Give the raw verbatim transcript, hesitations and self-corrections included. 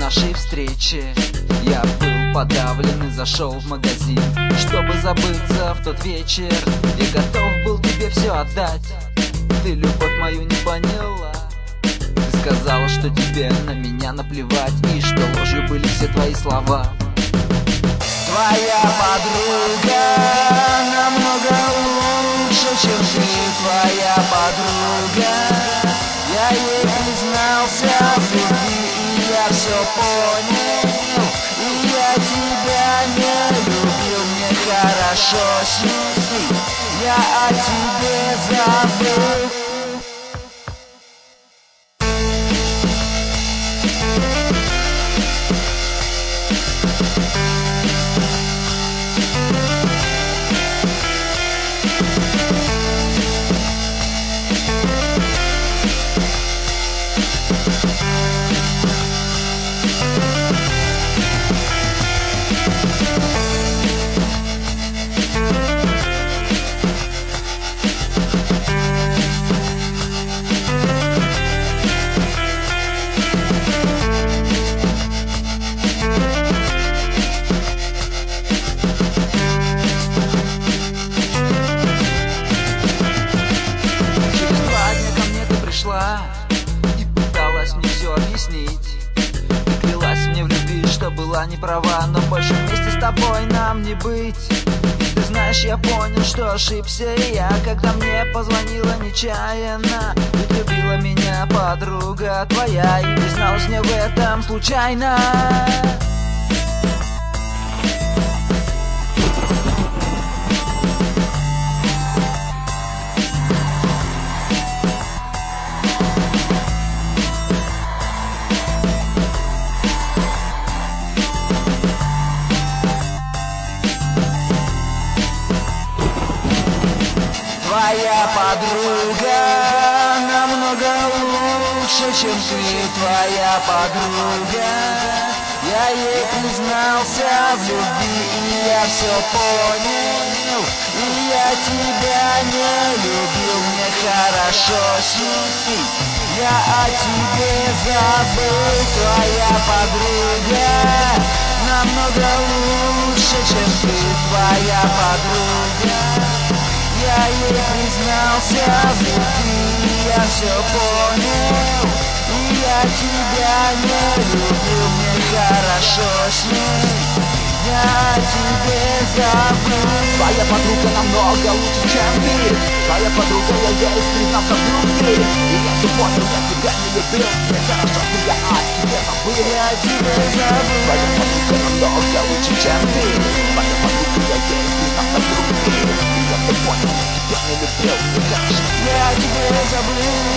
нашей встречи я был подавлен и зашел в магазин, чтобы забыться в тот вечер. И готов был тебе все отдать. Ты любовь мою не поняла. Ты сказала, что тебе на меня наплевать, и что ложью были все твои слова. Твоя подруга намного лучше, чем ты. Твоя подруга, я ей признался в любви, и я все понял. И я тебя не любил, мне хорошо с ней, я о тебе забыл. И пыталась мне все объяснить. Ты клялась мне в любви, что была не права, но больше вместе с тобой нам не быть. Ты знаешь, я понял, что ошибся и я, когда мне позвонила нечаянно. Ведь любила меня подруга твоя, и призналась мне в этом случайно. Твоя подруга намного лучше, чем ты. Твоя подруга, я ей признался в любви, и я все понял. И я тебя не любил, мне хорошо с ней, я о тебе забыл. Твоя подруга намного лучше, чем ты. Твоя подруга, я ей признался в любви, я все понял. И я тебя не любил, мне хорошо с ней, я о тебе забыл. Твоя подруга намного лучше, чем ты. Твоя подруга, я ей признался в любви, и я все понял, я тебя не любил, мне хорошо, что я о тебе забыл. Я о тебе забыл. Твоя подруга намного лучше, чем ты. Твоя подруга, я ей признался в любви, и я все понял, я тебя не любил, мне хорошо. Я о тебе забыл.